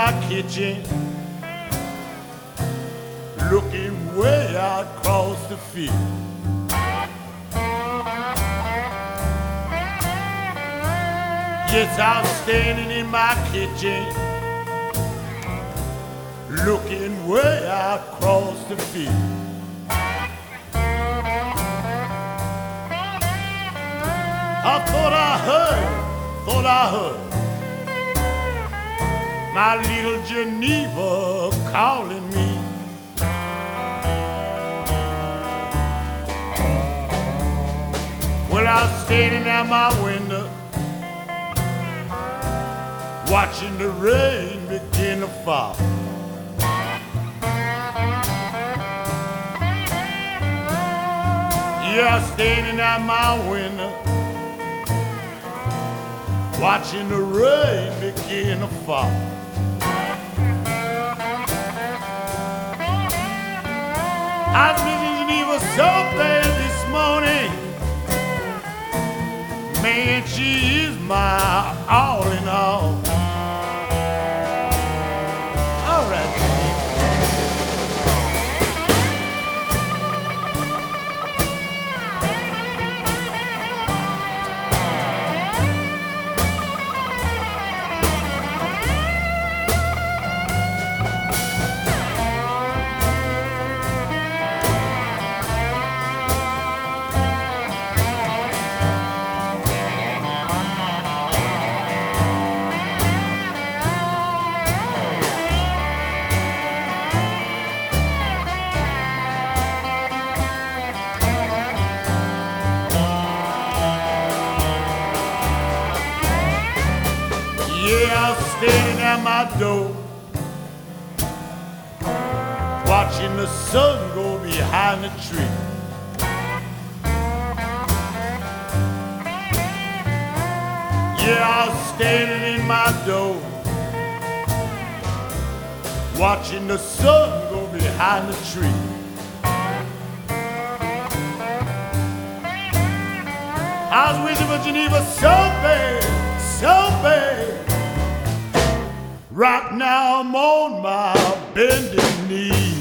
my kitchen, looking way out across the field. Yes, I was standing in my kitchen, looking way out across the field. I thought I heard my little Geneva calling me. Well, I was standing at my window, watching the rain begin to fall. Yeah, I was standing at my window, watching the rain begin to fall. I was missing Geneva so bad this morning. Man, she is my all in all. All right. Yeah, I was standing at my door, watching the sun go behind the tree. Yeah, I was standing in my door, watching the sun go behind the tree. I was wishing for Geneva so bad, so bad. Right now I'm on my bended knee.